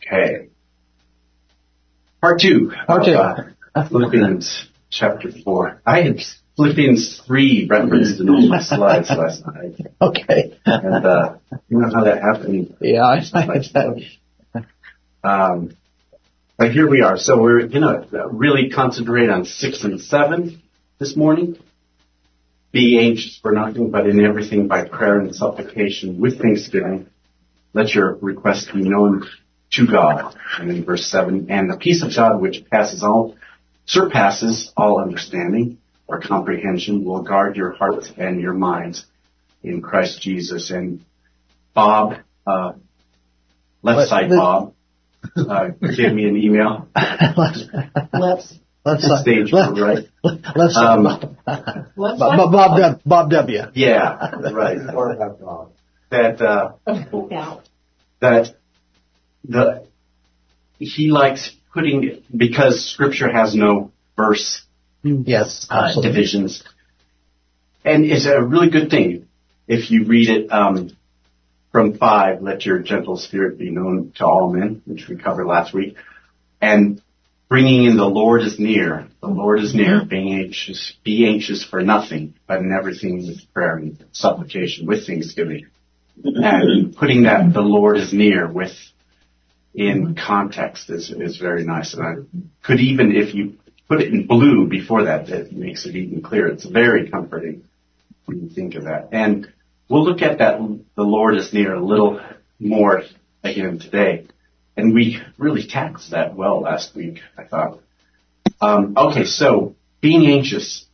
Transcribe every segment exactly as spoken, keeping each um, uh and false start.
Okay. Part two. Part two. Uh, Philippians chapter four. I had Philippians three referenced in all my slides last night. Okay. And, uh, you know how that happened? Yeah, I know. Um, but here we are. So we're going to really concentrate on six and seven this morning. Be anxious for nothing, but in everything by prayer and supplication with thanksgiving. Let your request be known to God. And in verse seven, and the peace of God which passes all, surpasses all understanding or comprehension will guard your hearts and your minds in Christ Jesus. And Bob, uh, left What, side the, Bob, uh, gave me an email. Left, left side. Stage left, right. Left side. Um, Bob, Bob, Bob, W, Bob W. Yeah, right. That, uh, that the, he likes putting, because scripture has no verse Yes, uh, divisions, and it's a really good thing if you read it um, from five, let your gentle spirit be known to all men, which we covered last week, and bringing in the Lord is near. The Lord is near, being anxious, be anxious for nothing, but in everything with prayer and supplication, with thanksgiving. And putting that the Lord is near with in context is, is very nice. And I could even, if you put it in blue before that, it makes it even clearer. It's very comforting when you think of that. And we'll look at that, the Lord is near, a little more again today. And we really tackled that well last week, I thought. Um, okay, so being anxious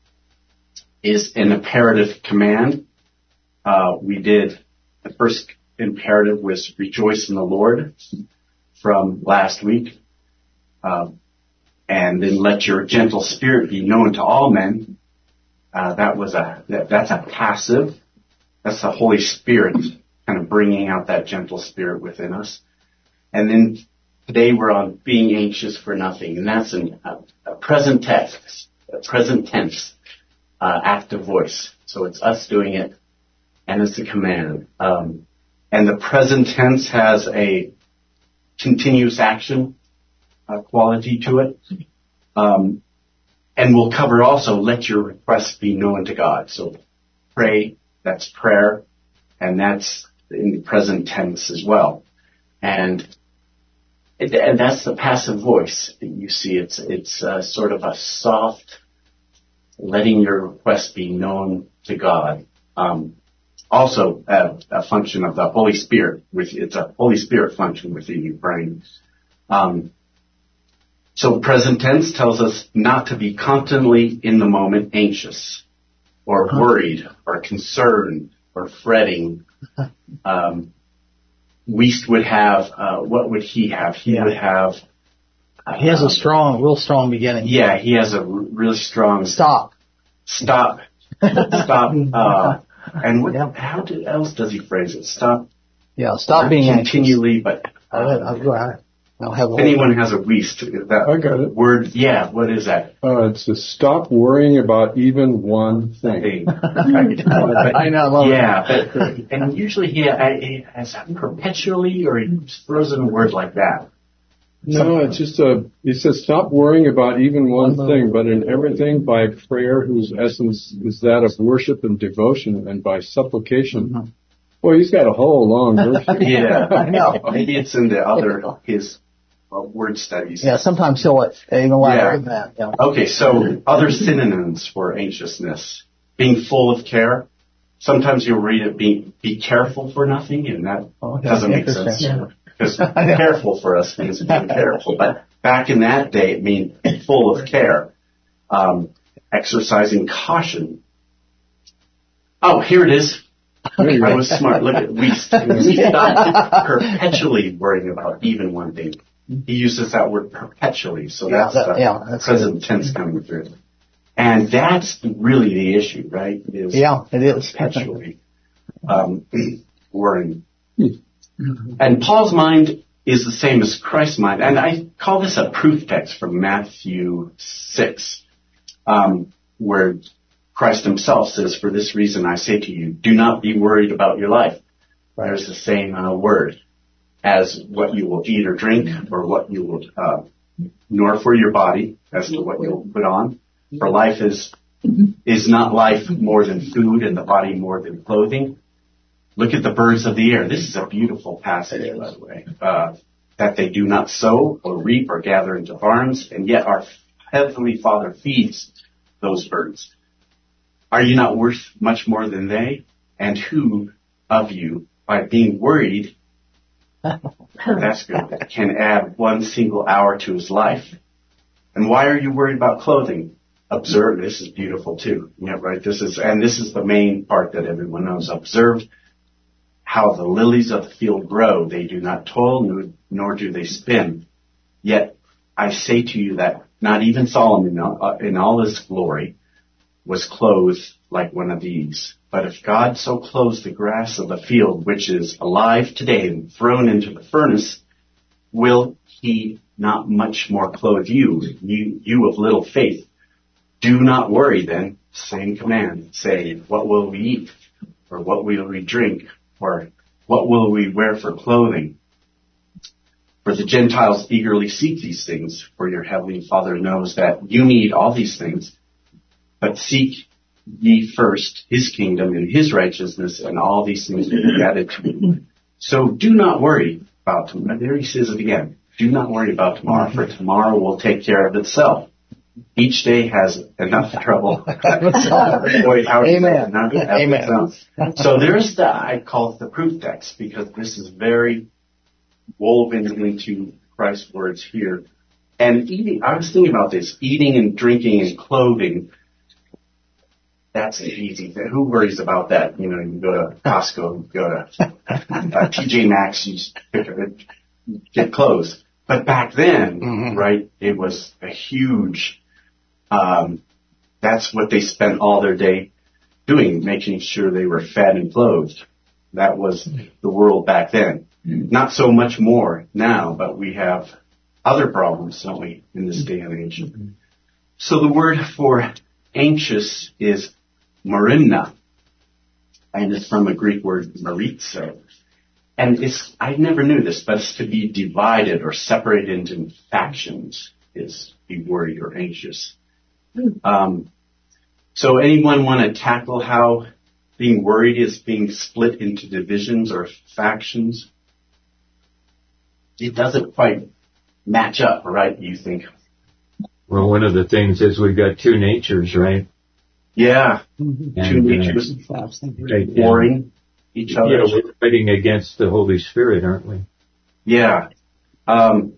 is an imperative command. Uh, we did, the first imperative was rejoice in the Lord from last week. Um, and then let your gentle spirit be known to all men. Uh, that was a, that, that's a passive. That's the Holy Spirit kind of bringing out that gentle spirit within us. And then today we're on being anxious for nothing. And that's an, a, a present tense, a present tense, uh, active voice. So it's us doing it and it's a command. Um, and the present tense has a continuous action uh, quality to it. Um, and we'll cover also, let your requests be known to God. So pray, that's prayer, and that's in the present tense as well. And and that's the passive voice. You see, it's it's uh, sort of a soft, letting your request be known to God. Um, also, a, a function of the Holy Spirit. With it's a Holy Spirit function within your brain. Um, so present tense tells us not to be constantly in the moment anxious, or worried, or concerned, or fretting. Um, Wiest would have, uh, what would he have? He yeah. would have... Uh, he has a strong, real strong beginning. Yeah, he has a r- really strong... Stop. Stop. Stop. Uh, and what, yeah. how did, else does he phrase it? Stop. Yeah, stop being continually, anxious. But... Uh, I'll, I'll go ahead. I'll have if anyone has a Wiest, that I got it. word, yeah, what is that? Uh, it's to stop worrying about even one thing. I know. Yeah, but, and usually he, he has perpetually, or he throws in a word like that. No, it's just a, he says stop worrying about even one thing, but in everything by prayer, whose essence is that of worship and devotion, and by supplication. Mm-hmm. Well, he's got a whole long verse. Yeah, I know. Maybe it's in the other, his uh, word studies. Yeah, sometimes he'll even louder than that. Yeah. Okay, so other synonyms for anxiousness. Being full of care. Sometimes you'll read it, be, be careful for nothing, and that oh, doesn't make sense. Yeah. Because careful for us means being careful. But back in that day, it means full of care. Um, exercising caution. Oh, here it is. I was smart. Look at Wiest. We stop perpetually worrying about even one thing. He uses that word perpetually, so yeah, that's that, the yeah, that's present good. tense coming through. And that's really the issue, right? Is yeah, it is. Perpetually um, worrying. And Paul's mind is the same as Christ's mind. And I call this a proof text from Matthew six, um, where Christ himself says, for this reason I say to you, do not be worried about your life. Right. There's the same uh, word. as what you will eat or drink, or what you will, uh, nor for your body as to what you'll put on. For life is, is not life more than food, and the body more than clothing. Look at the birds of the air. This is a beautiful passage, by the way. Uh, that they do not sow or reap or gather into barns, and yet our Heavenly Father feeds those birds. Are you not worth much more than they? And who of you, by being worried, that's good, can add one single hour to his life? And why are you worried about clothing? Observe, this is beautiful too. Yeah, right. This is, and this is the main part that everyone knows. Observe how the lilies of the field grow. They do not toil, nor, nor do they spin. Yet I say to you that not even Solomon in all his glory was clothed like one of these. But if God so clothes the grass of the field, which is alive today and thrown into the furnace, will he not much more clothe you, you, you of little faith? Do not worry then, same command, saying, what will we eat? Or what will we drink? Or what will we wear for clothing? For the Gentiles eagerly seek these things, for your heavenly Father knows that you need all these things. But seek ye first his kingdom and his righteousness, and all these things will be added to you. So do not worry about tomorrow. There he says it again. Do not worry about tomorrow, for tomorrow will take care of itself. Each day has enough trouble. Boy, how Amen. Amen. So there's the, I call it the proof text, because this is very woven into Christ's words here. And eating, I was thinking about this, eating and drinking and clothing. That's an easy thing. Who worries about that? You know, you go to Costco, you go to uh, T J Maxx, you just pick up it, get clothes. But back then, mm-hmm. right, it was a huge, um, that's what they spent all their day doing, making sure they were fed and clothed. That was the world back then. Mm-hmm. Not so much more now, but we have other problems, don't we, in this day and age. Mm-hmm. So the word for anxious is marina, and it's from a Greek word marizo. And it's, I never knew this, but it's to be divided or separated into factions is be worried or anxious. Um, so anyone want to tackle how being worried is being split into divisions or factions? It doesn't quite match up, right? You think? Well, one of the things is we've got two natures, right? Yeah, and, two natures uh, warring each other. Yeah, we're fighting against the Holy Spirit, aren't we? Yeah. Um,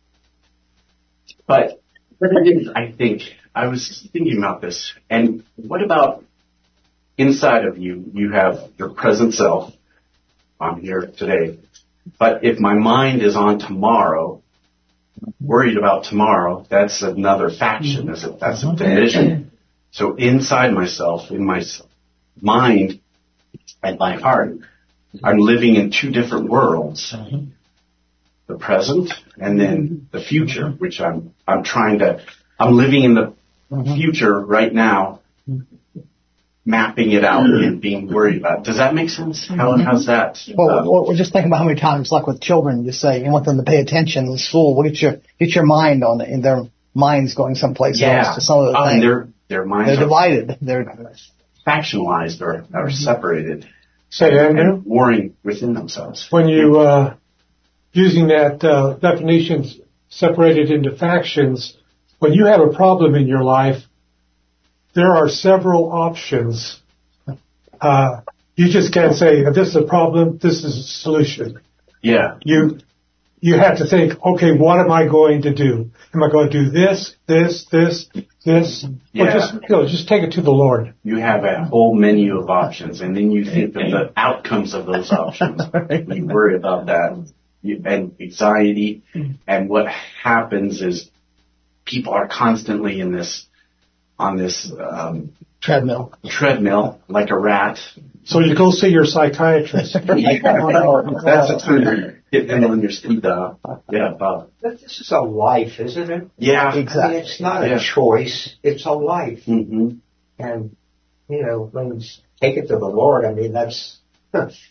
but but it is, I think, I was thinking about this, and what about inside of you? You have your present self. I'm here today. But if my mind is on tomorrow, worried about tomorrow, that's another faction, is it? That's a division. So inside myself, in my mind and my heart, I'm living in two different worlds. The present and then the future, which I'm, I'm trying to, I'm living in the future right now, mapping it out and being worried about it. Does that make sense? How, how's that? Well, uh, we're just thinking about how many times, like with children, you say you want them to pay attention in school. Well, get your get your mind on it, and their minds going someplace yeah. else to some of the oh, things. And their their minds They're are divided. They're factionalized or, or separated. Say, Andrew, and warring within themselves. when you uh, using that uh, definition, separated into factions, when you have a problem in your life, there are several options. Uh, you just can't say, if this is a problem, this is a solution. Yeah. You, you have to think, okay, what am I going to do? Am I going to do this, this, this, this? Yeah. Or just, you know, just take it to the Lord. You have a whole menu of options, and then you think of the outcomes of those options. You worry about that, you, and anxiety, and what happens is people are constantly in this, on this um, treadmill. treadmill, like a rat. So you go see your psychiatrist. That's the time to hit them on your speed dial. Yeah, Bob. But this is a life, isn't it? Yeah, exactly. I mean, it's not yeah. a choice. It's a life. Mm-hmm. And, you know, when you take it to the Lord, I mean, that's, huh,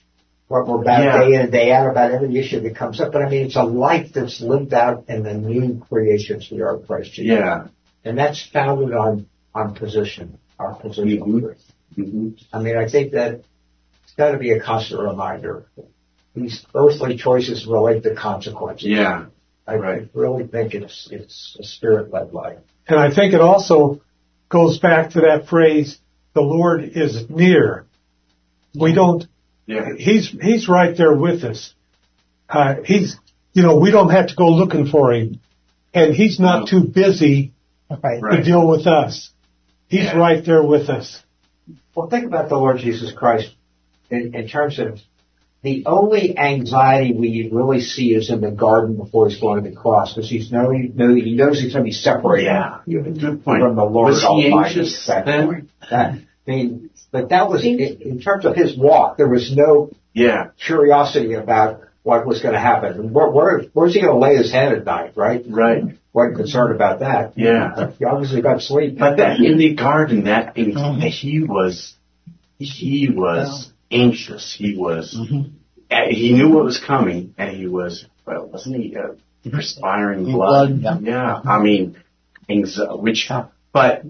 what we're about Yeah. day in and day out about every issue that comes up. But I mean, it's a life that's lived out in the new creations we are in Christ Jesus. Yeah. And that's founded on, on position, our position. Mm-hmm. Mm-hmm. I mean, I think that it's got to be a constant reminder. These earthly choices relate to consequences. Yeah. I Right. really think it's it's a spirit-led life. And I think it also goes back to that phrase, the Lord is near. We don't, Yeah. he's, he's right there with us. Uh, he's, you know, we don't have to go looking for him. And he's not too busy Right. Right. to deal with us. He's Yeah. right there with us. Well, think about the Lord Jesus Christ in, in terms of the only anxiety we really see is in the garden before he's going to the cross, because he's know, he, know, he knows he's going to be separated Yeah. Good point. from the Lord Was he Almighty. anxious That then? point. That, I mean, but that was, in, in terms of his walk, there was no Yeah. curiosity about what was going to happen. And where, where, where's he going to lay his head at night, right? Right. Wasn't concerned about that. Yeah. He obviously got sleep. But that in the garden, that he was, he was anxious. He was, uh, he knew what was coming, and he was, well, wasn't he, uh, perspiring blood? Blood, yeah. Yeah. I mean, anxiety, which, but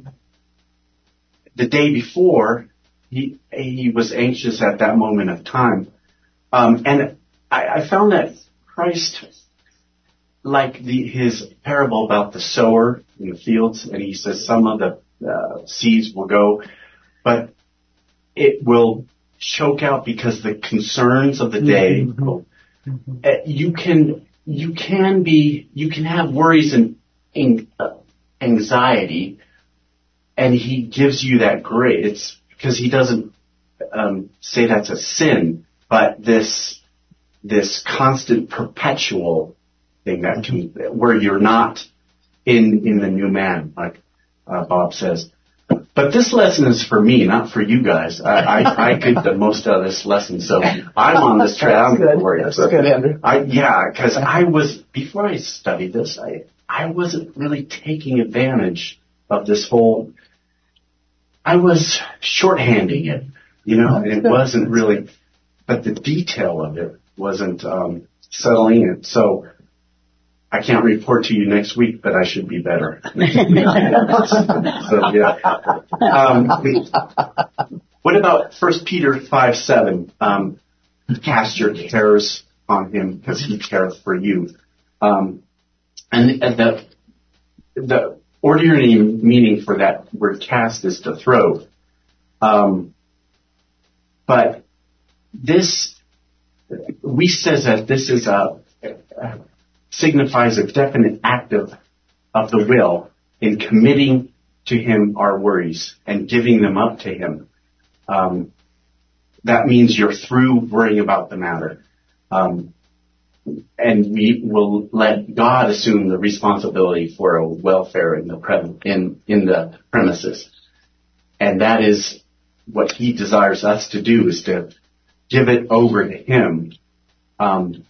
the day before, he he was anxious at that moment of time, um, and I, I found that Christ, like the his parable about the sower in the fields, and he says some of the uh, seeds will go, but it will choke out because the concerns of the day. Mm-hmm. Will, uh, you can you can be you can have worries and, and uh, anxiety, and he gives you that grace. It's because he doesn't um, say that's a sin, but this this constant perpetual thing that can, where you're not in in the new man, like uh, Bob says. But this lesson is for me, not for you guys. I, I, I get the most out of this lesson, so I'm on this track. That's good. That's good, Andrew. I, yeah, because I was, before I studied this, I, I wasn't really taking advantage of this whole, I was shorthanding it, you know, and it wasn't really, but the detail of it wasn't um, settling it. So I can't report to you next week, but I should be better. So, yeah. Um, what about First Peter five seven? Um, cast your cares on him because he careth for you. Um, and, and the, the ordinary meaning for that word cast is to throw. Um, but this, we says that this is a, a signifies a definite act of, of the will in committing to him our worries and giving them up to him. Um, that means you're through worrying about the matter. Um, and we will let God assume the responsibility for a welfare in the pre- in, in the premises. And that is what he desires us to do, is to give it over to him. Um,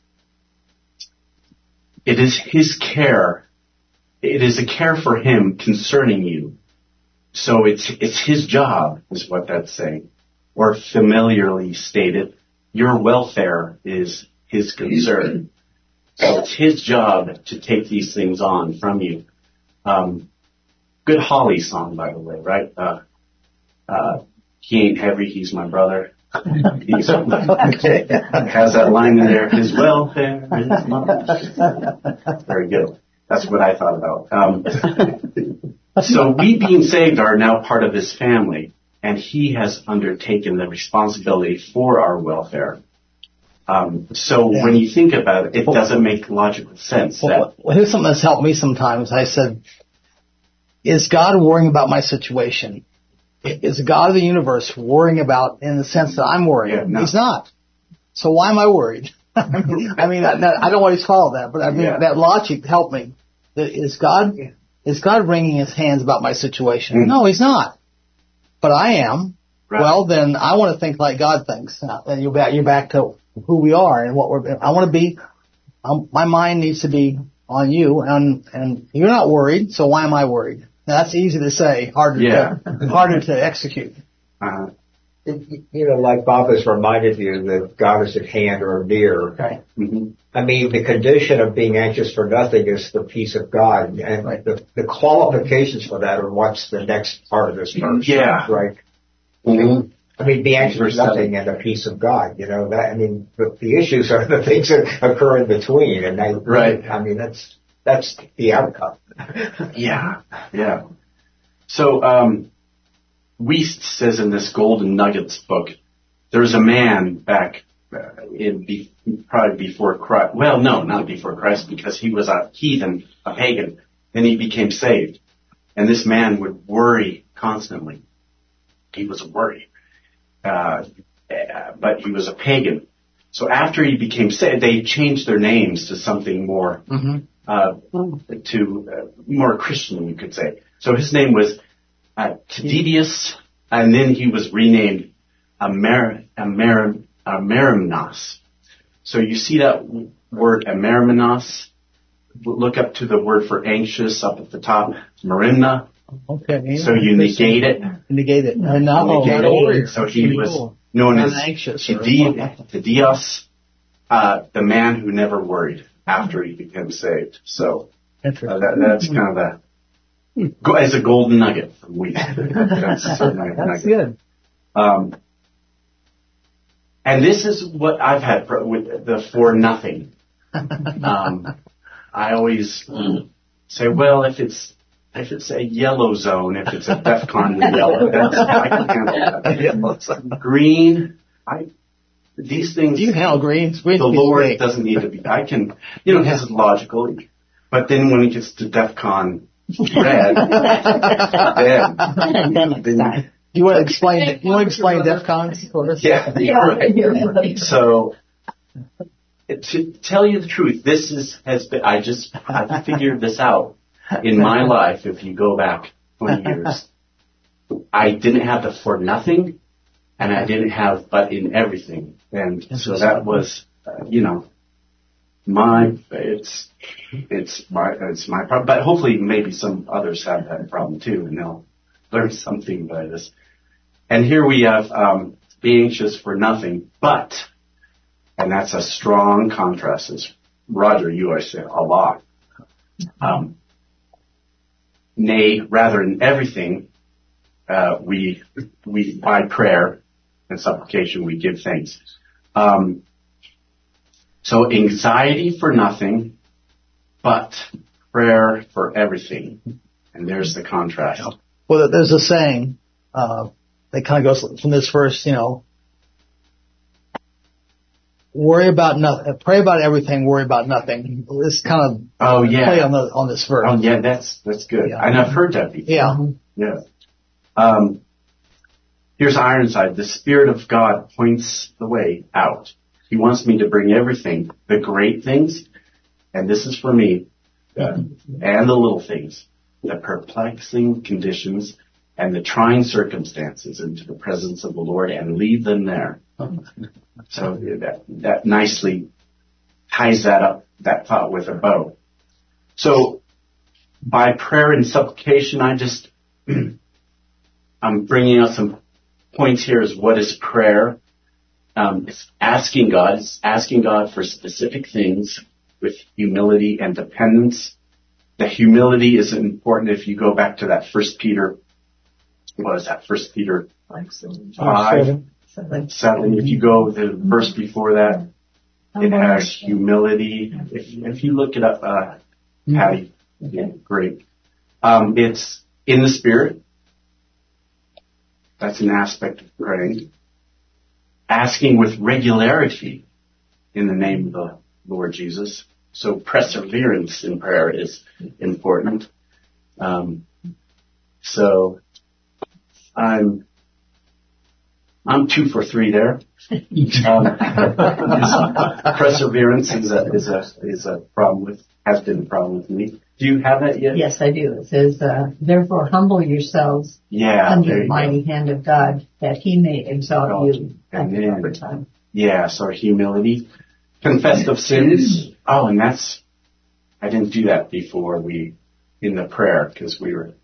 It is his care. It is a care for him concerning you. So it's it's his job, is what that's saying. Or familiarly stated, your welfare is his concern. So it's his job to take these things on from you. Um, good Holly song, by the way, right? Uh, uh, he ain't heavy, he's my brother. He's, Okay. has that line in there, his welfare is mine. Very good. That's what I thought about. Um, so we being saved are now part of his family, and he has undertaken the responsibility for our welfare. Um, so Yeah. when you think about it, it doesn't make logical sense. Well, that well, here's something that's helped me sometimes. I said, is God worrying about my situation? Is the God of the universe worrying about in the sense that I'm worrying? Yeah, no. He's not. So why am I worried? I mean, I, mean I, I don't always follow that, but I mean, Yeah. that logic helped me. Is God, is God wringing his hands about my situation? Mm. No, he's not. But I am. Right. Well, then I want to think like God thinks. And you're back, you're back to who we are and what we're, I want to be, um, my mind needs to be on you, and, and you're not worried, so why am I worried? Now, that's easy to say, harder Yeah. to, harder to execute. uh, it, you know, like Bob has reminded you that God is at hand or near. Right. Mm-hmm. I mean, the condition of being anxious for nothing is the peace of God, and Right. the, the qualifications for that are what's the next part of this verse. Yeah. Right. Mm-hmm. I mean, be anxious for nothing and the peace of God. You know that. I mean, the, the issues are the things that occur in between, and they, Right. I mean, that's that's the outcome. Yeah, yeah. So, um, Wiest says in this Golden Nuggets book, there's a man back uh, in be, probably before Christ. Well, no, not before Christ, because he was a heathen, a pagan. Then he became saved, and this man would worry constantly. He was a worry, uh, but he was a pagan. So after he became saved, they changed their names to something more. Mm-hmm. Uh, to uh, more Christian, you could say. So his name was uh, Tedidius, and then he was renamed Amer- Amer- Amerimnos. So you see that word Amerimnos? Look up to the word for anxious up at the top, Merimna. Okay. Yeah. So you negate it. Negate it. Uh, no, Negate not it. warrior. So he Pretty was cool. known as Anxious or- Tedi- Tedios, uh, the man who never worried after he became saved. So uh, that, that's kind of a, go, as a golden nugget from Wheat. That's, That's nugget. good. Um, and this is what I've had pro- with the for nothing. Um, I always say, well, if it's if it's a yellow zone, if it's a DEFCON with yellow, that's, I can handle that. Green, I these things. You handle greens. Greens The be Lord big. doesn't need to be. I can, you know, this is logical. But then when it gets to DEFCON red, then, then it's then time. Do you want to explain? You want to explain DEFCONs for us? yeah, you're right. So, to tell you the truth, this is has been. I just I figured this out in my life. If you go back twenty years, I didn't have the for nothing, and I didn't have but in everything, and so that was, uh, you know, my it's it's my it's my problem. But hopefully, maybe some others have that problem too, and they'll learn something by this. And here we have um, be anxious for nothing, but, and that's a strong contrast. As Roger, you always say a lot. Um, nay, rather in everything, uh, we we by prayer and supplication we give thanks. Um, so anxiety for nothing, but prayer for everything. And there's the contrast. Well, there's a saying uh, that kind of goes from this verse, you know, worry about nothing, pray about everything, worry about nothing. This kind of Oh yeah. play on the on this verse. Oh yeah, that's that's good. Yeah. And I've heard that before. Yeah. Yeah. Um, here's Ironside. The Spirit of God points the way out. He wants me to bring everything, the great things, and this is for me, uh, and the little things, the perplexing conditions and the trying circumstances into the presence of the Lord and leave them there. So that, that nicely ties that up, that thought with a bow. So by prayer and supplication, I just, I'm bringing out some points here is what is prayer? Um, it's asking God, it's asking God for specific things with humility and dependence. The humility is important if you go back to that First Peter, what is that, First Peter Like some- five, something. seven. If you go the verse before that, it has humility. If, if you look it up, uh, Patty, yeah, great. Um, it's in the Spirit. That's an aspect of praying. Asking with regularity in the name of the Lord Jesus. So perseverance in prayer is important. Um, so I'm I'm two for three there. Um, perseverance is a is a is a problem with has been a problem with me. Do you have that yet? Yes, I do. It says, uh, therefore humble yourselves Yeah. under There the you go. mighty hand of God, that he may exalt you at the Amen. proper time. Yeah, so humility. Confessed of sins. Oh, and that's, I didn't do that before we, in the prayer, because we were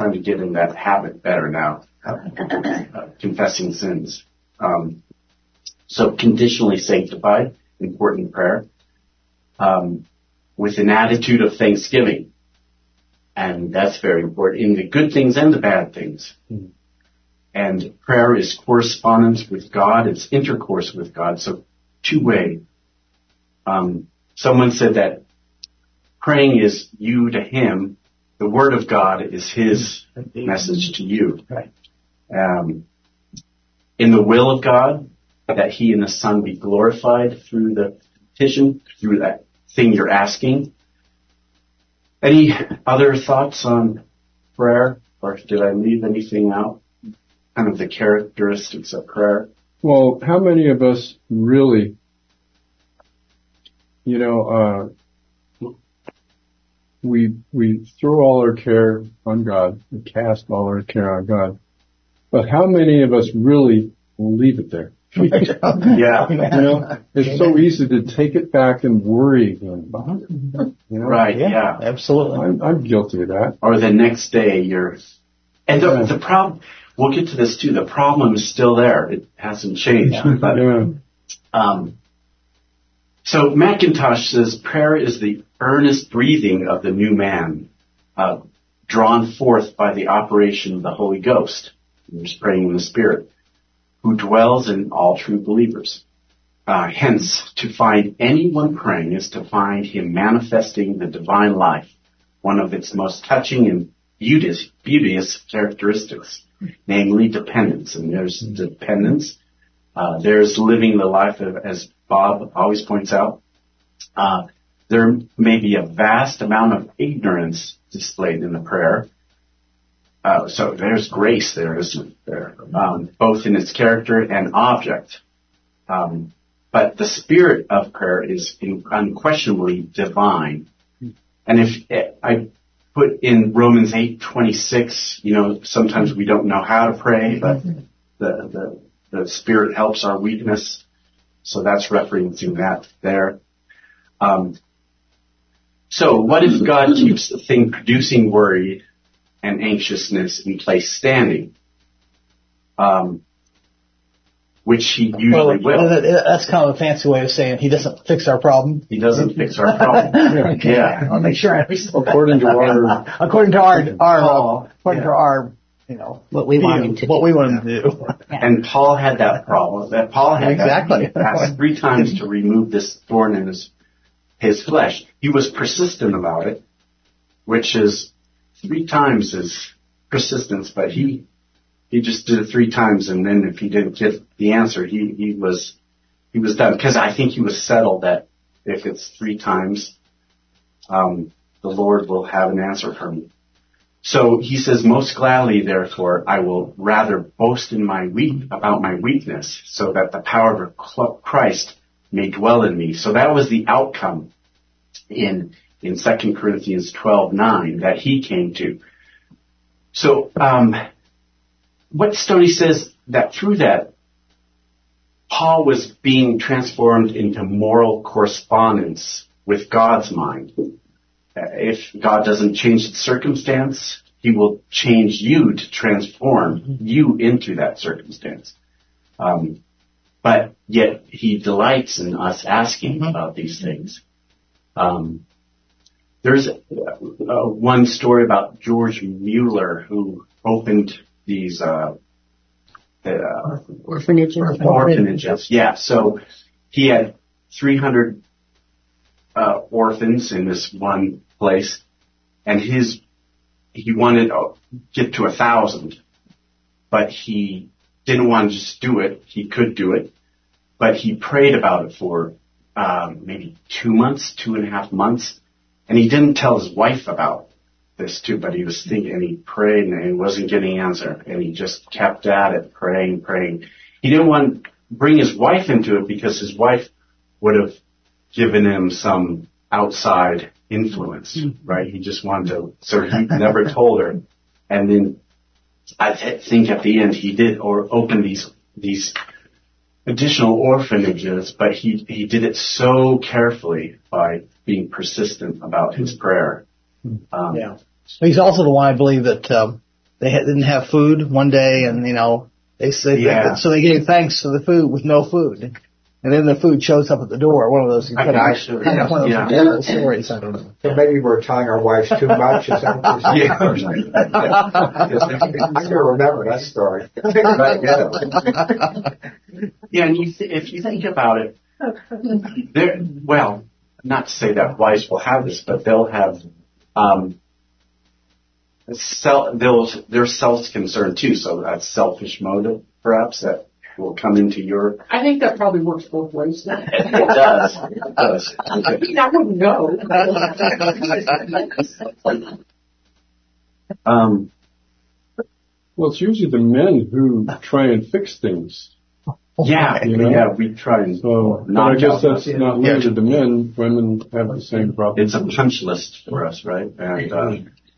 trying to get in that habit better now, uh, confessing sins. Um, so conditionally sanctified, important prayer, um, with an attitude of thanksgiving. And that's very important in the good things and the bad things. Mm-hmm. And prayer is correspondence with God. It's intercourse with God. So two-way. Um, someone said that praying is you to him. The word of God is his message to you. Right. Um, in the will of God, that he and the Son be glorified through the petition, through that thing you're asking. Any other thoughts on prayer? Or did I leave anything out? Kind of the characteristics of prayer. Well, how many of us really, you know, uh, we we throw all our care on God, we cast all our care on God, but how many of us really leave it there? Yeah. You know, it's so easy to take it back and worry again about it. You know? Right, yeah. yeah. Absolutely. I'm, I'm guilty of that. Or the next day you're, and the, the problem, we'll get to this too, the problem is still there. It hasn't changed. Yeah. But, yeah. um, so McIntosh says prayer is the earnest breathing of the new man, uh, drawn forth by the operation of the Holy Ghost. You're just praying in the Spirit, who dwells in all true believers. Uh, hence, to find anyone praying is to find him manifesting the divine life, one of its most touching and beauteous, beauteous characteristics, namely dependence. And there's dependence. Uh, there's living the life of, as Bob always points out, uh, there may be a vast amount of ignorance displayed in the prayer. Uh, so there's grace there, isn't there? Um, both in its character and object. Um, but the spirit of prayer is in, unquestionably divine. And if I put in Romans eight twenty-six, you know, sometimes we don't know how to pray, but the, the, the Spirit helps our weakness. So that's referencing that there. Um, so what if God keeps the thing producing worry and anxiousness in place standing? Um, which he usually well, will. That's kind of a fancy way of saying he doesn't fix our problem. He doesn't fix our problem. Yeah. I'll make sure I understand. According to our, according to our, our, Paul, according yeah. to our, you know, what we want him to what do. we want him to do. And Paul had that problem. That Paul had exactly. that. He asked three times to remove this thorn in his his flesh. He was persistent about it, which is three times his persistence. But he he just did it three times, and then if he didn't get the answer, he he was he was done. Because I think he was settled that if it's three times, um, the Lord will have an answer for me. So he says, most gladly, therefore, I will rather boast in my weak about my weakness, so that the power of Christ may dwell in me. So that was the outcome in in Second Corinthians twelve nine that he came to. So um, what Stoney says that through that, Paul was being transformed into moral correspondence with God's mind. If God doesn't change the circumstance, he will change you to transform you into that circumstance. Um, but yet he delights in us asking about these things. Um, there's uh, uh, one story about George Mueller who opened these uh, uh, orphanages. orphanages. Yeah, so he had three hundred Uh, orphans in this one place, and his he wanted to get to a thousand, but he didn't want to just do it. He could do it, but he prayed about it for um, maybe two months, two and a half months, and he didn't tell his wife about this too. But he was thinking, and he prayed, and he wasn't getting an answer, and he just kept at it, praying, praying. He didn't want to bring his wife into it because his wife would have given him some outside influence, right? He just wanted to, so he never told her. And then I th- think at the end he did or open these these additional orphanages, but he he did it so carefully by being persistent about his prayer. Um, yeah. He's also the one I believe that um, they had, didn't have food one day, and you know they said Yeah. so they gave thanks for the food with no food, and then the food shows up at the door. One of those kind of, Actually, kind of one of those yeah. ridiculous stories. I don't know. So maybe we're telling our wives too much. Is that what you're saying? I can remember that story. Yeah, and you th- if you think about it, there. Well, not to say that wives will have this, but they'll have um, self. They'll they're self-concerned too, so that's selfish motive, perhaps that will come into your. I think that probably works both ways. It does. It does. I wouldn't know. Um, Well, it's usually the men who try and fix things. yeah, You know? yeah, we try and So, but knock I guess out that's the- not limited to men. Women have the same problem. It's a punch list for us, right? And uh,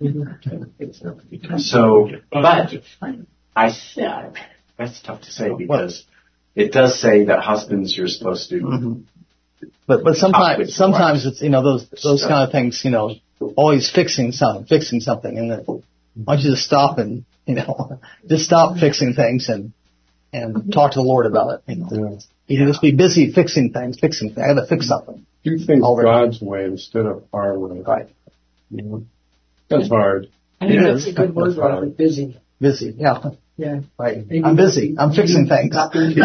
so, but I yeah, that's tough to say because it does say that husbands you're supposed to. Mm-hmm. But but Talk with sometimes your sometimes wife. it's you know those those Stuff. kind of things you know always fixing something fixing something and then why don't you just stop and you know just stop fixing things and and talk to the Lord about it. You know, Yeah. you can just be busy fixing things, fixing things. I got to fix something. Do things All right. God's way instead of our way. Right. You know? That's hard. I think Yeah. that's a good word, Robert. Busy. Busy. Yeah. Yeah. Right. I'm busy. I'm fixing things. right.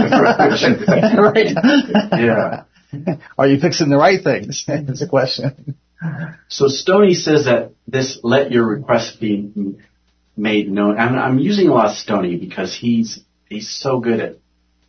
Yeah. Are you fixing the right things? That's the question. So Stoney says that this let your request be made known. I'm, I'm using a lot of Stoney because he's he's so good at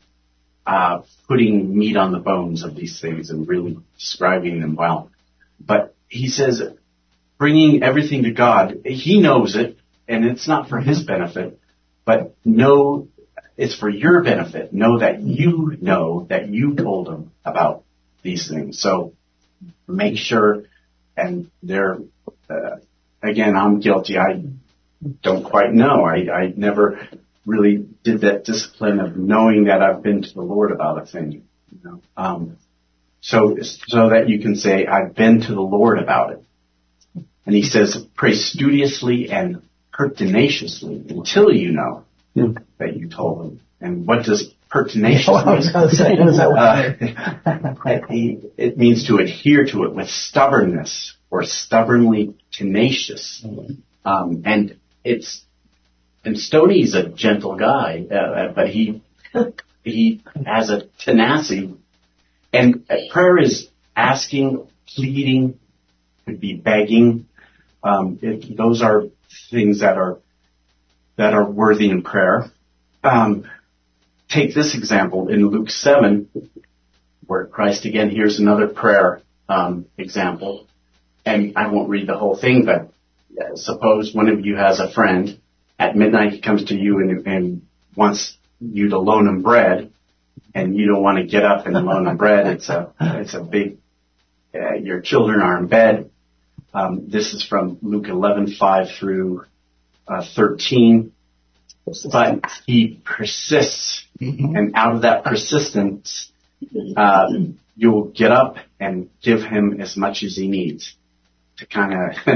uh, putting meat on the bones of these things and really describing them well. But he says bringing everything to God. He knows it, and it's not for his benefit, but know it's for your benefit. Know that you know that you told him about these things. So make sure. And they're, uh, again, I'm guilty. I don't quite know. I, I never really did that discipline of knowing that I've been to the Lord about a thing. You know? um, so, so that you can say, I've been to the Lord about it. And he says, pray studiously and pertinaciously until you know Hmm. that you told him. And what does pertinacious I was mean? going to say, what does that Uh, it, it means to adhere to it with stubbornness or stubbornly tenacious. Um, and it's, and Stoney's a gentle guy, uh, but he, he has a tenacity. And prayer is asking, pleading, could be begging. Um, it, those are things that are, that are worthy in prayer. Um, Take this example in Luke seven, where Christ again, here's another prayer um, example. And I won't read the whole thing, but uh, suppose one of you has a friend. At midnight he comes to you and, and wants you to loan him bread, and you don't want to get up and loan him bread. It's a it's a big. Uh, your children are in bed. Um, this is from Luke eleven five through uh, thirteen. But he persists, Mm-hmm. and out of that persistence, uh, you'll get up and give him as much as he needs to kind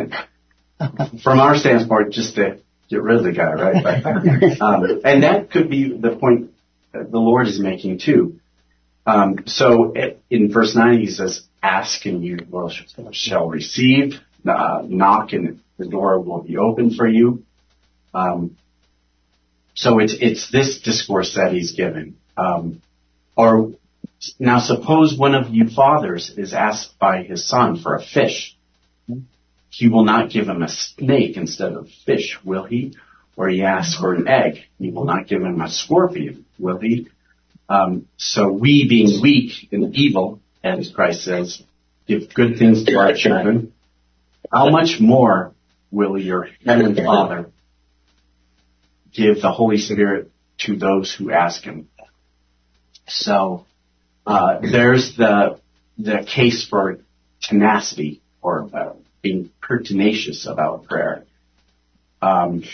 of, from our standpoint, just to get rid of the guy, right? But, um, and that could be the point that the Lord is making too. Um, so in verse nine, he says, "Ask and you will shall receive; uh, knock and the door will be open for you." Um, So it's it's this discourse that he's given. Um, or now suppose one of you fathers is asked by his son for a fish. He will not give him a snake instead of fish, will he? Or he asks for an egg. He will not give him a scorpion, will he? Um, so we, being weak and evil, as Christ says, give good things to our children. How much more will your heavenly Father give the Holy Spirit to those who ask him? So uh, there's the the case for tenacity or uh, being pertinacious about prayer. Um,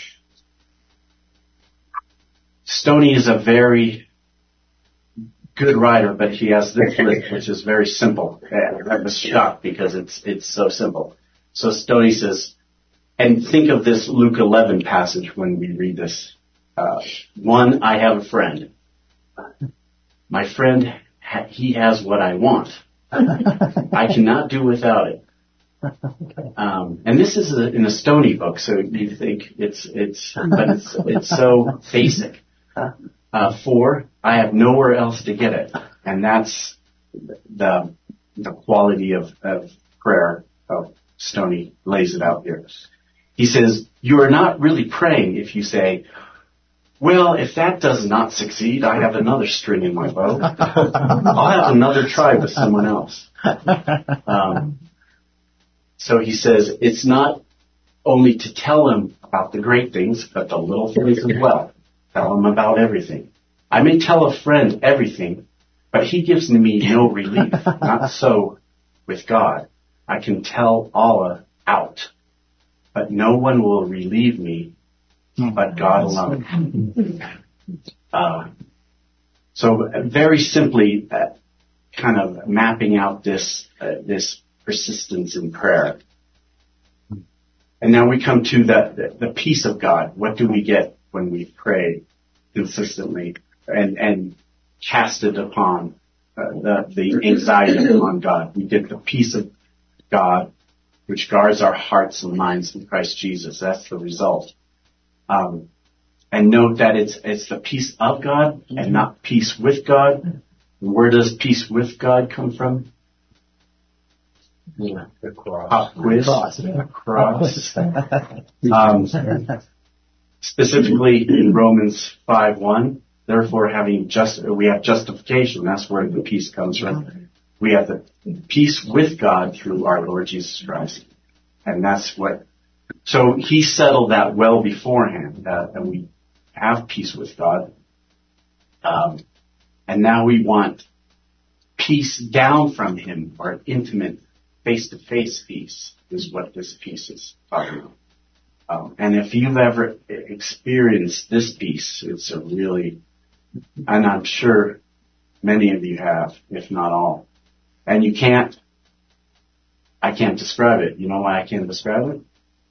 Stoney is a very good writer, but he has this list which is very simple. I was shocked because it's it's so simple. So Stoney says, and think of this Luke eleven passage when we read this. Uh, one, I have a friend. My friend, ha- he has what I want. I cannot do without it. Um, and this is a, in a Stoney book, so you think it's it's, but it's it's so basic. Uh, four, I have nowhere else to get it, and that's the the quality of, of prayer. Of Stoney lays it out here. He says, you are not really praying if you say, well, if that does not succeed, I have another string in my bow. I'll have another try with someone else. Um, so he says, it's not only to tell him about the great things, but the little things as well. Tell him about everything. I may tell a friend everything, but he gives me no relief. Not so with God. I can tell Allah out, but no one will relieve me but God alone. Uh, so very simply, uh, kind of mapping out this uh, this persistence in prayer. And now we come to the, the the peace of God. What do we get when we pray consistently and and cast it upon uh, the the anxiety upon God? We get the peace of God, which guards our hearts and minds in Christ Jesus. That's the result. Um, and note that it's it's the peace of God and not peace with God. Where does peace with God come from? Yeah, the cross. Pop quiz. Cross. Cross. Um, specifically in Romans five one. Therefore, having just we have justification. That's where the peace comes from. We have the peace with God through our Lord Jesus Christ. And that's what, so he settled that well beforehand, uh, and we have peace with God. Um, and now we want peace down from him, or intimate, face-to-face peace is what this peace is talking about. Um, and if you've ever experienced this peace, it's a really, and I'm sure many of you have, if not all. And you can't, I can't describe it. You know why I can't describe it?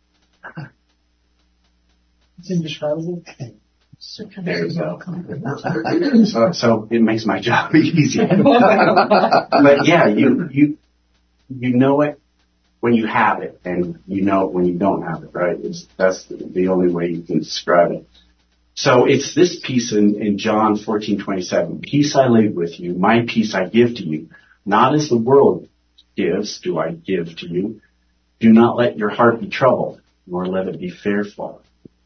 It's indescribable. There you go. So, so it makes my job easier. But yeah, you, you, you know it when you have it, and you know it when you don't have it, right? It's, that's the, the only way you can describe it. So it's this peace in, in John fourteen twenty-seven. Peace I leave with you, my peace I give to you. Not as the world gives, do I give to you. Do not let your heart be troubled, nor let it be fearful.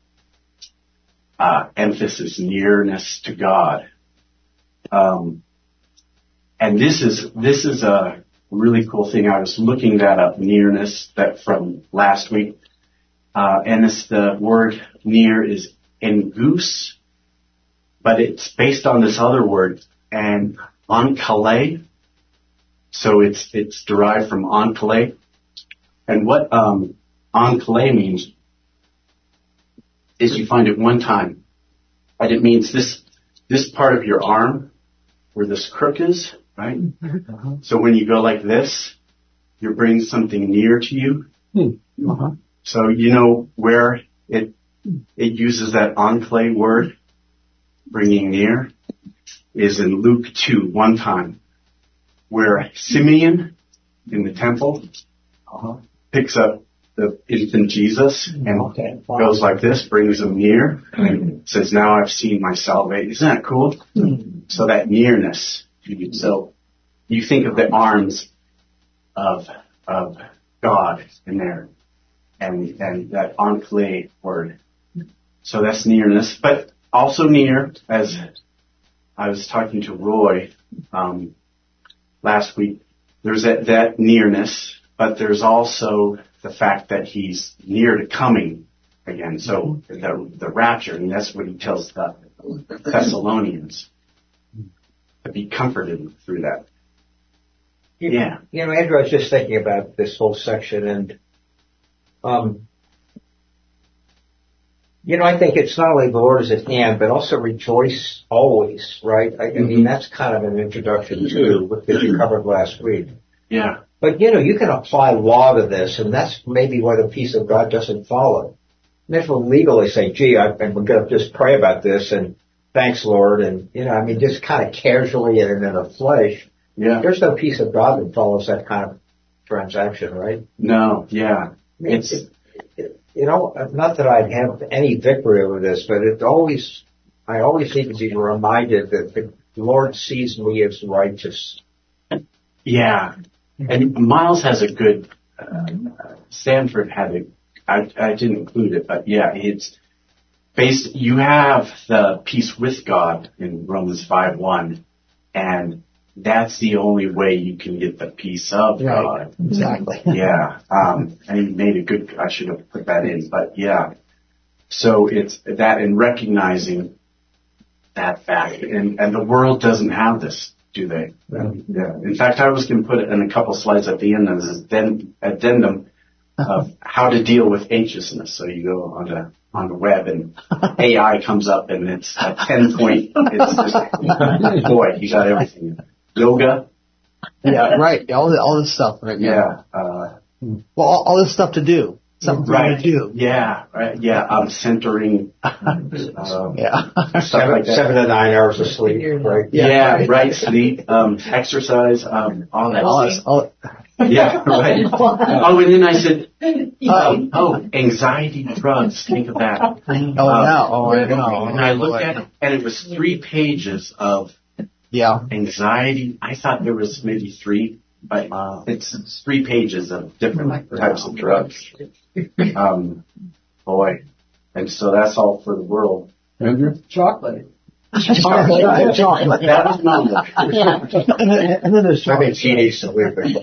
Uh, emphasis, nearness to God. Um, and this is, this is a really cool thing. I was looking that up, nearness, that from last week. Uh, and it's the word near is engus, but it's based on this other word, and onkale. So it's, it's derived from onkale. And what, um, onkale means is you find it one time, and it means this, this part of your arm where this crook is, right? Uh-huh. So when you go like this, you're bringing something near to you. Uh-huh. So you know where it, it uses that enclave word, bringing near, is in Luke two, one time, where Simeon in the temple uh-huh. picks up the infant Jesus and okay. wow. goes like this, brings him near, and says, now I've seen my salvation. Isn't that cool? Mm-hmm. So that nearness. So you think of the arms of of God in there, and and that enclave word. So that's nearness, but also near, as I was talking to Roy um, last week, there's that, that nearness, but there's also the fact that he's near to coming again. So the, the rapture, and that's what he tells the Thessalonians, to be comforted through that. Yeah. You know, Andrew, I was just thinking about this whole section, and um, you know, I think it's not only the Lord is at hand, but also rejoice always, right? I, I mean, that's kind of an introduction to what you covered last week. Yeah. But, you know, you can apply law to this, and that's maybe why the peace of God doesn't follow. And if we'll legally say, gee, I, and we're going to just pray about this, and thanks, Lord, and, you know, I mean, just kind of casually and in a flesh, Yeah. there's no peace of God that follows that kind of transaction, right? No, yeah. It's, It, it, you know, not that I'd have any victory over this, but it always, I always need to be reminded that the Lord sees me as righteous. yeah. And Miles has a good, uh, Stanford had a, I, I didn't include it, but yeah, it's based, you have the peace with God in Romans five one, and that's the only way you can get the peace of Right. God. Exactly. Yeah. Um, and he made a good, I should have put that in, but yeah. So it's that in recognizing that fact. And, and the world doesn't have this, do they? Yeah. In fact, I was going to put it in a couple slides at the end as an addendum of how to deal with anxiousness. So you go on the, on the web and A I comes up and it's a ten point, it's just, boy, you got everything. Yoga. Yeah, right. All the, all this stuff, right? Yeah. Uh, Well, all, all this stuff to do. Something right. to do. Yeah. Right. Yeah. Um, centering. Um, Yeah. Stuff Seven, like that. seven to nine hours of sleep, right? Yeah. Yeah. Right. Sleep. Um, exercise. Um, all that. All this, all, Yeah. Right. Oh, and then I said, oh, oh, anxiety drugs. Think of that. oh, yeah. Oh, I know. And I looked at it, and it was three pages of Yeah. anxiety. I thought there was maybe three, but it's three pages of different types of drugs. Um, boy. And so that's all for the world. Andrew? Chocolate. Chocolate. Chocolate. That was number. And then, and then there's I mean, chocolate. genies sleeping.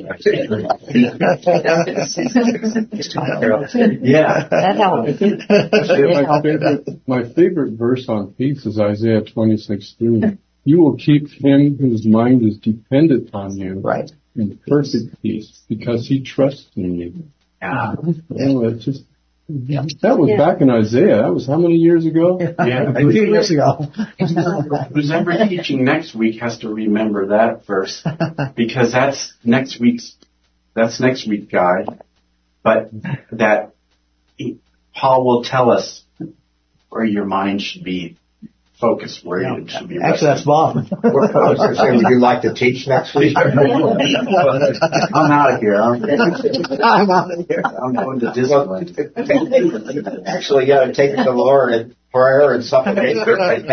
Yeah. That helps. Yeah, my favorite, my favorite verse on peace is Isaiah twenty-six three. You will keep him whose mind is dependent on you Right. in perfect peace because he trusts in you. Yeah. Oh, it's just, that was back in Isaiah. That was how many years ago? Yeah. A few years ago. Who's ever teaching next week has to remember that verse because that's next week's, that's next week guide. But that he, Paul will tell us where your mind should be focused, where Yeah. it should be. Actually, that's Bob. I was going to say, would you like to teach next week? I'm out of here. I'm, I'm out of here. I'm going to Well, Disneyland. actually, you got to take it to the Lord in prayer and supplication.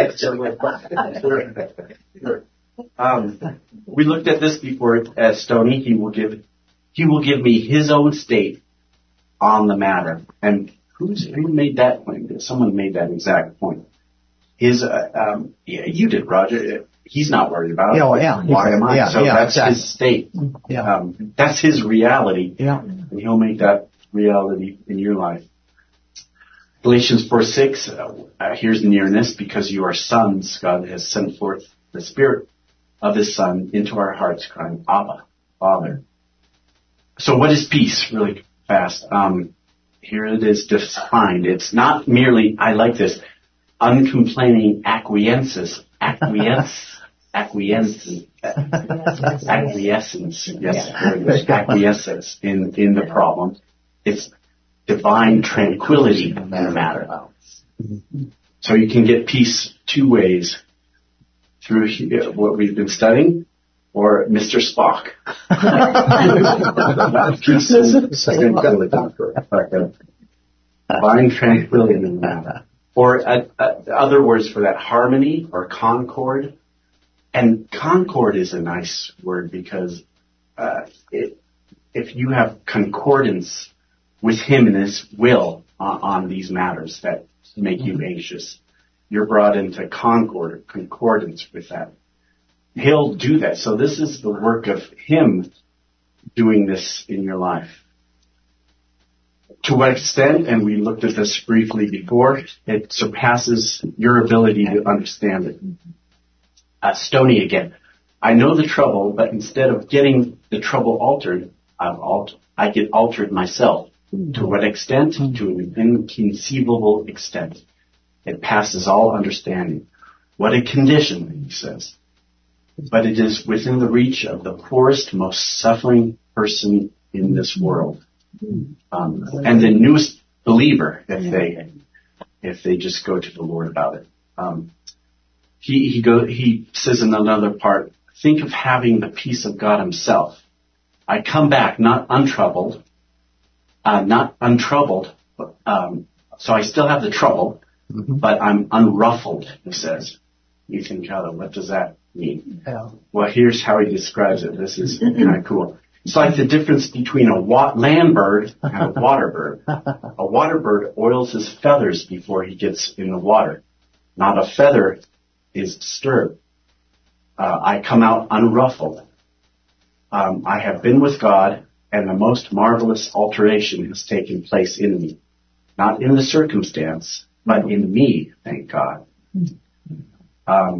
Um, we looked at this before as Stoney. He will give, he will give me his own state on the matter. And who's, who made that point? Someone made that exact point. His, uh, um, yeah, you did, Roger. He's not worried about it. Yeah, well, yeah. Why am I? Yeah, so yeah, that's exactly. his state. Yeah. Um, that's his reality. Yeah. And he'll make that reality in your life. Galatians four six, uh, uh, here's nearness because you are sons. God has sent forth the Spirit of His Son into our hearts, crying, Abba, Father. So what is peace? Really fast. Um, here it is defined. It's not merely, I like this, uncomplaining acquiescence, acquiesce, acquiescence, acquiescence, yes, very good. Acquiescence in, in the problem. It's divine tranquility in the matter. So you can get peace two ways, through what we've been studying, or Mister Spock. Peace and tranquility. Divine tranquility in the matter. Or uh, uh, other words for that, harmony or concord. And concord is a nice word because uh, it, if you have concordance with Him and His will on, on these matters that make you anxious, you're brought into concord or concordance with that. He'll do that. So this is the work of Him doing this in your life. To what extent, and we looked at this briefly before, it surpasses your ability to understand it. Uh, Stoney again. I know the trouble, but instead of getting the trouble altered, I've alt- I get altered myself. To what extent? To an inconceivable extent. It passes all understanding. What a condition, he says. but it is within the reach of the poorest, most suffering person in this world. Um, and the newest believer, if they, if they just go to the Lord about it. Um, he, he go, he says in another part, think of having the peace of God himself. I come back not untroubled, uh, not untroubled, um, so I still have the trouble, mm-hmm. but I'm unruffled, he says. You think, oh, what does that mean? Yeah. Well, here's how he describes it. This is kind of cool. It's like the difference between a wa- land bird and a water bird. A water bird oils his feathers before he gets in the water. Not a feather is disturbed. Uh, I come out unruffled. Um, I have been with God, and the most marvelous alteration has taken place in me. Not in the circumstance, but in me, thank God. Um,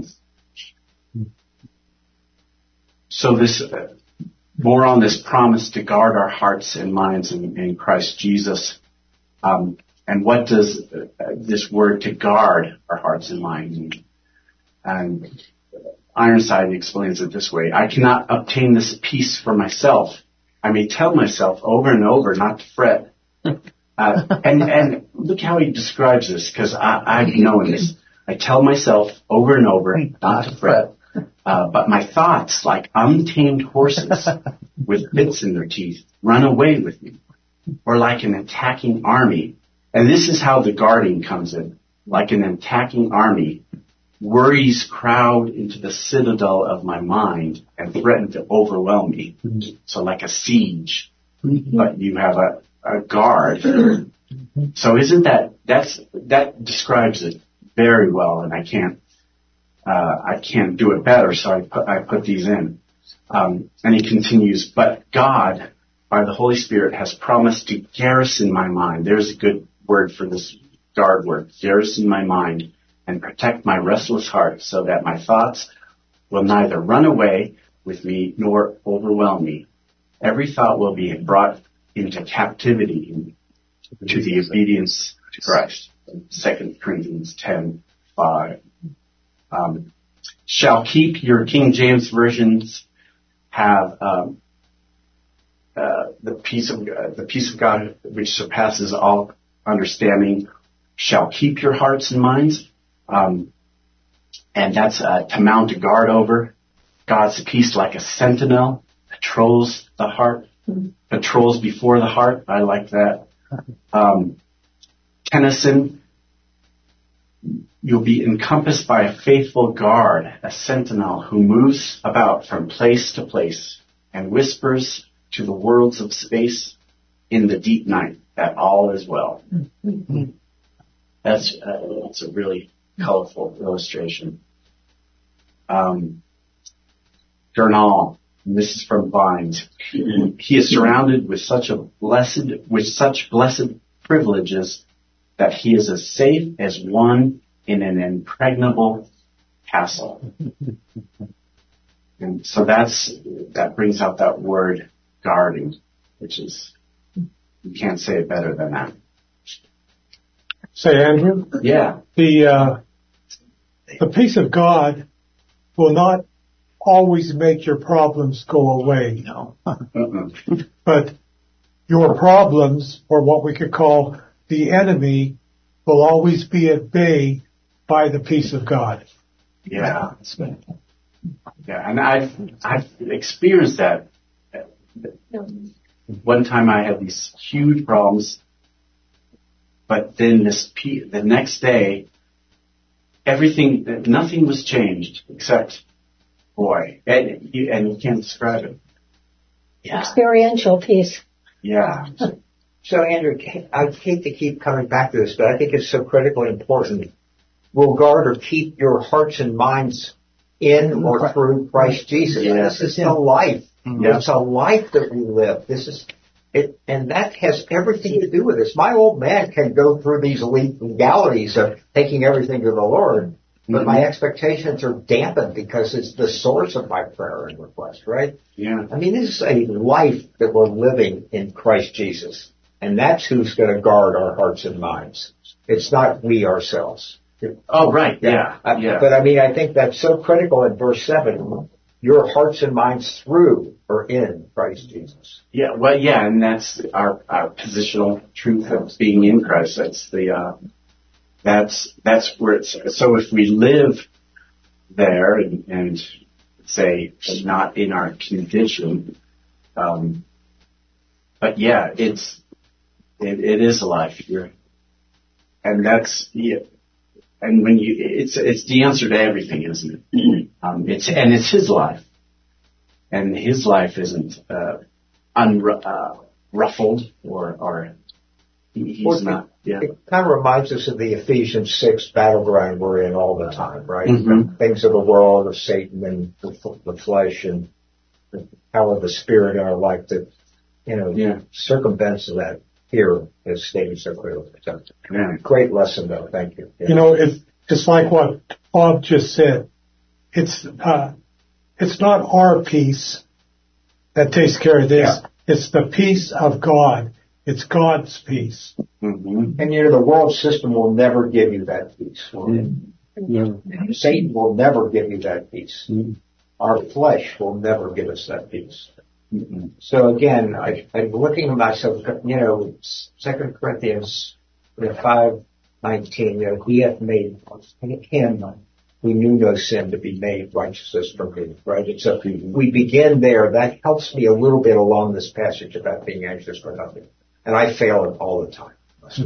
so this... Uh, More on this promise to guard our hearts and minds in, in Christ Jesus. Um, and what does uh, this word to guard our hearts and minds mean? And Ironside explains it this way. I cannot obtain this peace for myself. I may tell myself over and over not to fret. Uh, and, and look how he describes this, because I've known this. I tell myself over and over not to fret. Uh, but my thoughts, like untamed horses with bits in their teeth, run away with me. Or like an attacking army. And this is how the guarding comes in. Like an attacking army, worries crowd into the citadel of my mind and threaten to overwhelm me. So like a siege. But you have a, a guard. So isn't that, that's, that describes it very well, and I can't Uh, I can't do it better, so I put, I put these in. Um, and he continues, but God, by the Holy Spirit, has promised to garrison my mind. There's a good word for this guard word, garrison my mind and protect my restless heart so that my thoughts will neither run away with me nor overwhelm me. Every thought will be brought into captivity to the obedience to Christ. Second Corinthians ten five. Um, shall keep your King James versions have um, uh, the peace of uh, the peace of God which surpasses all understanding shall keep your hearts and minds, um, and that's uh, to mount a guard over. God's peace, like a sentinel, patrols the heart, patrols before the heart. I like that. Um, Tennyson. You'll be encompassed by a faithful guard, a sentinel who moves about from place to place and whispers to the worlds of space in the deep night that all is well. Mm-hmm. That's, uh, that's a really colorful illustration. Um, Gernal, and this is from Vines. He is surrounded with such a blessed, with such blessed privileges that he is as safe as one in an impregnable castle. And so that's, that brings out that word guarding, which is, you can't say it better than that. Say, Andrew? Yeah. The, uh, the peace of God will not always make your problems go away. No. But your problems, or what we could call the enemy, will always be at bay by the peace of God. Yeah. Yeah, and I've, I've experienced that. One time I had these huge problems, but then this, the next day, everything, nothing was changed except, boy, and you, and you can't describe it. Yeah. Experiential peace. Yeah. So, Andrew, I hate to keep coming back to this, but I think it's so critically important. Will guard or keep your hearts and minds in or through Christ Jesus. Yeah. This is the life. Yeah. It's a life that we live. This is it, and that has everything to do with this. My old man can go through these legalities of taking everything to the Lord, but mm-hmm. my expectations are dampened because it's the source of my prayer and request, right? Yeah. I mean, this is a life that we're living in Christ Jesus, and that's who's going to guard our hearts and minds. It's not we ourselves. Oh, right, yeah, yeah. yeah. But I mean, I think that's so critical in verse seven. your hearts and minds through or in Christ Jesus. Yeah, well, yeah, and that's our, our positional truth of being in Christ. That's the, uh, that's, that's where it's, so if we live there and, and say not in our condition, um, but yeah, it's, it, it is life. You're, and that's, yeah, and when you, it's, it's the answer to everything, isn't it? Um, it's, and it's his life. And his life isn't, uh, unruffled uh, or, or he, he's well, not, yeah. It kind of reminds us of the Ephesians six battleground we're in all the time, right? Mm-hmm. The things of the world, of Satan and the, the flesh and the power of the spirit in our life that, you know, yeah. circumvents that here is stated so clearly. So, yeah. Great lesson though. Thank you. Yeah. You know, it's just like what Bob just said. It's, uh, it's not our peace that takes care of this. Yeah. It's the peace of God. It's God's peace. Mm-hmm. And you know, the world system will never give you that peace. Mm-hmm. Yeah. Satan will never give you that peace. Mm-hmm. Our flesh will never give us that peace. Mm-hmm. So again, I, I'm looking at myself, you know, Second Corinthians five nineteen, you know, he hath made him who knew no sin to be made righteousness for me, right? And so we begin there. That helps me a little bit along this passage about being anxious for nothing. And I fail it all the time.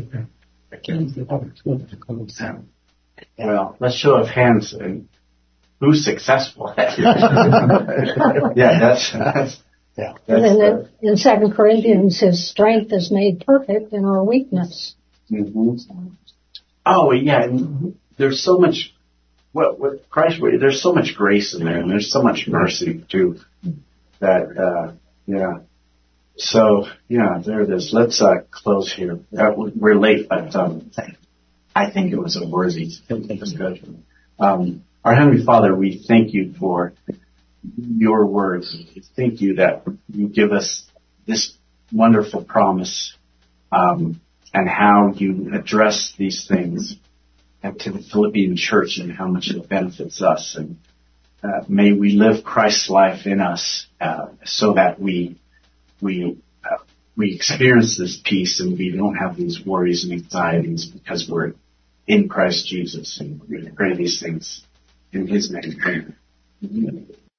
Well, let's show of hands and who's successful. yeah, that's, that's, yeah. That's, and then in Second Corinthians, his strength is made perfect in our weakness. Mm-hmm. Oh, yeah. There's so much, what, what Christ, there's so much grace in there, and there's so much mercy, too, that, uh, yeah. So, yeah, there it is. Let's uh, close here. Uh, we're late, but um, I think it was a worthy discussion. Um, our Heavenly Father, we thank you for your words. We thank you that you give us this wonderful promise um, and how you address these things and to the Philippian church and how much it benefits us. And uh, may we live Christ's life in us uh, so that we we uh, we experience this peace and we don't have these worries and anxieties because we're in Christ Jesus. And we pray these things in His name. Amen.